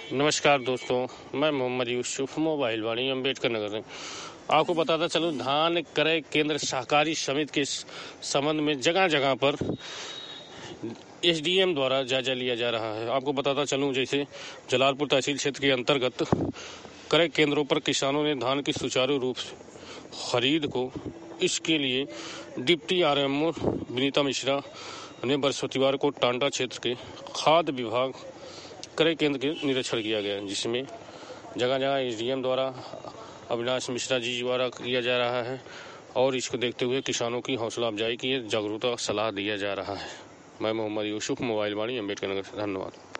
नमस्कार दोस्तों, मैं मोहम्मद यूसुफ मोबाइल वाणी अम्बेडकर नगर में आपको बताता चलूं, धान क्रय केंद्र सहकारी समिति के संबंध में जगह जगह पर एसडीएम द्वारा जायजा लिया जा रहा है। आपको बताता चलूं, जैसे जलालपुर तहसील क्षेत्र के अंतर्गत क्रय केंद्रों पर किसानों ने धान की सुचारू रूप से खरीद को इसके लिए डिप्टी आरएमओ विनीता मिश्रा ने बृहस्पतिवार को टांडा क्षेत्र के खाद्य विभाग क्रय केंद्र के निरीक्षण किया गया, जिसमें जगह जगह एसडीएम द्वारा अविनाश मिश्रा जी द्वारा किया जा रहा है और इसको देखते हुए किसानों की हौसला अफजाई की जागरूकता सलाह दिया जा रहा है। मैं मोहम्मद यूसुफ मोबाइल वाणी अम्बेडकर नगर से, धन्यवाद।